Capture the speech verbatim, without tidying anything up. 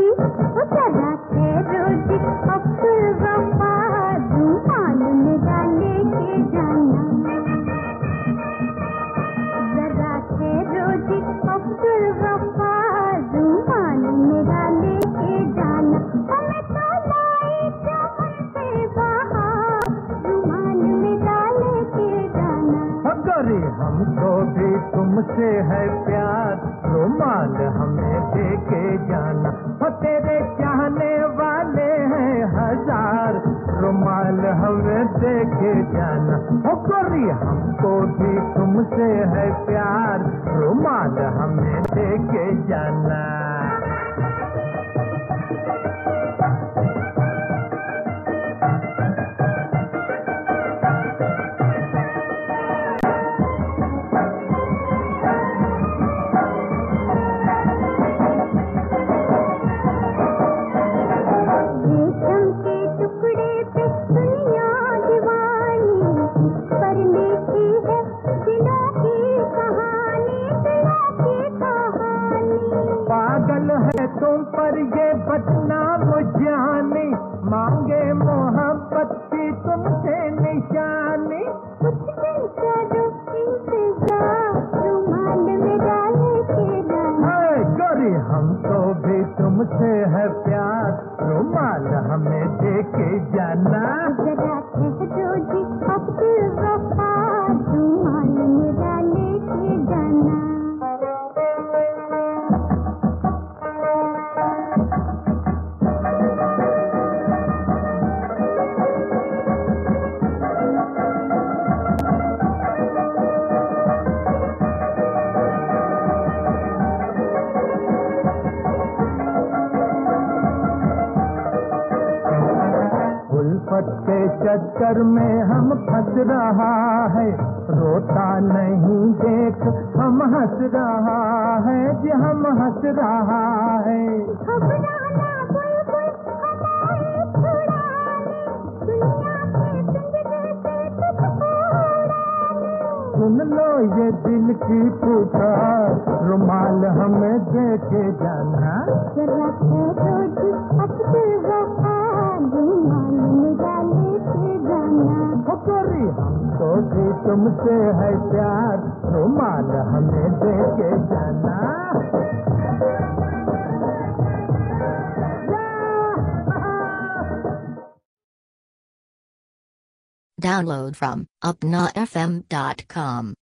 जरा ठहरो जी अब्दुल गफ्फार, रुमाल मेरा लेके जाना। जरा ठहरो जी अब्दुल गफ्फार, रुमाल मेरा लेके जाना। हमें तो लाई चमन से बाहर, रुमाल मेरा लेके जाना। अगर हमको भी तुमसे है प्यार, रुमाल हमें देके जाना। हो तेरे चाहने वाले हैं हजार, रुमाल हमें देके जाना। हो गोरी हमको भी तुमसे है प्यार, रुमाल हमें देके जाना। पागल है तुम पर ये बदनाम जानी, मांगे मोहब्बत की तुमसे निशानी। कुछ दिन करो इंतजार, रुमाल मेरा लेके जाना। गोरी हमको भी तुमसे है प्यार, रुमाल हमें देके जाना। जरा ठहरो जी अब्दुल गफ्फार, रुमाल मेरा लेके जाना। उल्फत के चक्कर में हम फंस रहा है, रोता नहीं देख हम हंस रहा है जी, हम हंस रहा है। घबराना बुलबुल हवाएं छुड़ाने, दुनिया के पिंजरे से तुझको उड़ाने। सुन लो ये दिल की पुकार, रुमाल हमें देके जाना। जरा ठहरो जी अब्दुल गफ्फार, रुमाल मेरा लेके जाना। गोरी हमको भी तुमसे है प्यार, रुमाल हमें देके जाना। Download from upnotfm dot com.